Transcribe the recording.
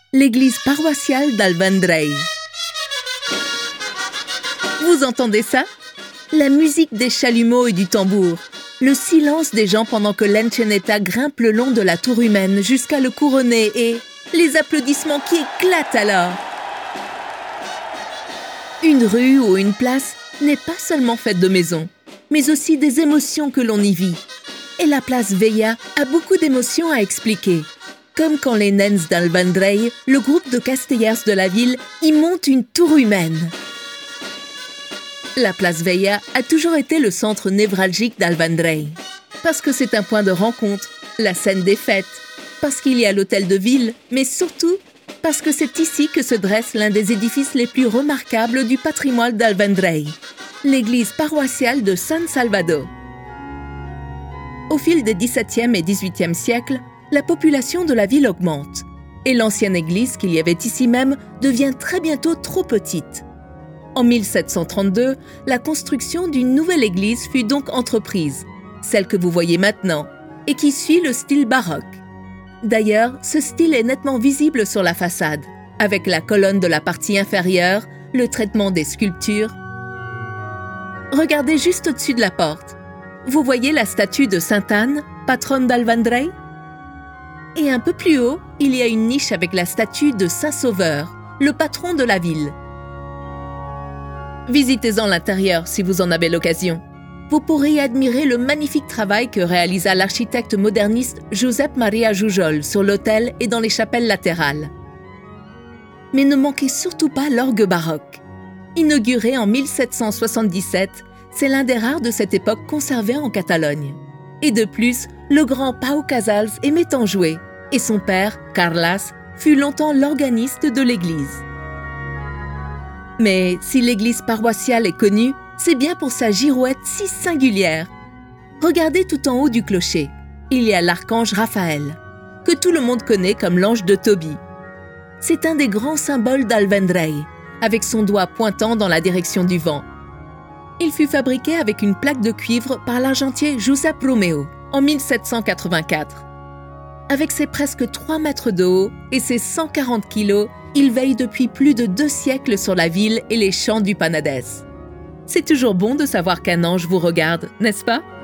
l'église paroissiale d'Alvandrei. Vous entendez ça? La musique des chalumeaux et du tambour, le silence des gens pendant que l'Enceneta grimpe le long de la tour humaine jusqu'à le couronner et les applaudissements qui éclatent alors. Une rue ou une place n'est pas seulement faite de maisons, mais aussi des émotions que l'on y vit. Et la place Veia a beaucoup d'émotions à expliquer. Comme quand les Nens d'Alvandrei, le groupe de castellers de la ville, y montent une tour humaine. La place Veia a toujours été le centre névralgique d'Alvandrei. Parce que c'est un point de rencontre, la scène des fêtes, parce qu'il y a l'hôtel de ville, mais surtout parce que c'est ici que se dresse l'un des édifices les plus remarquables du patrimoine d'Alvandrei, l'église paroissiale de San Salvador. Au fil des XVIIe et XVIIIe siècles, la population de la ville augmente et l'ancienne église qu'il y avait ici même devient très bientôt trop petite. En 1732, la construction d'une nouvelle église fut donc entreprise, celle que vous voyez maintenant, et qui suit le style baroque. D'ailleurs, ce style est nettement visible sur la façade, avec la colonne de la partie inférieure, le traitement des sculptures. Regardez juste au-dessus de la porte. Vous voyez la statue de Sainte Anne, patronne d'Alvandrei? Et un peu plus haut, il y a une niche avec la statue de Saint Sauveur, le patron de la ville. Visitez-en l'intérieur si vous en avez l'occasion. Vous pourrez y admirer le magnifique travail que réalisa l'architecte moderniste Josep Maria Jujol sur l'autel et dans les chapelles latérales. Mais ne manquez surtout pas l'orgue baroque. Inauguré en 1777, c'est l'un des rares de cette époque conservés en Catalogne. Et de plus, le grand Pau Casals aimait en jouer, et son père, Carles, fut longtemps l'organiste de l'église. Mais si l'église paroissiale est connue, c'est bien pour sa girouette si singulière. Regardez tout en haut du clocher, il y a l'archange Raphaël, que tout le monde connaît comme l'ange de Tobie. C'est un des grands symboles d'Alvandrei, avec son doigt pointant dans la direction du vent. Il fut fabriqué avec une plaque de cuivre par l'argentier Giuseppe Romeo en 1784. Avec ses presque 3 mètres de haut et ses 140 kilos, il veille depuis plus de 2 siècles sur la ville et les champs du Penedès. C'est toujours bon de savoir qu'un ange vous regarde, n'est-ce pas?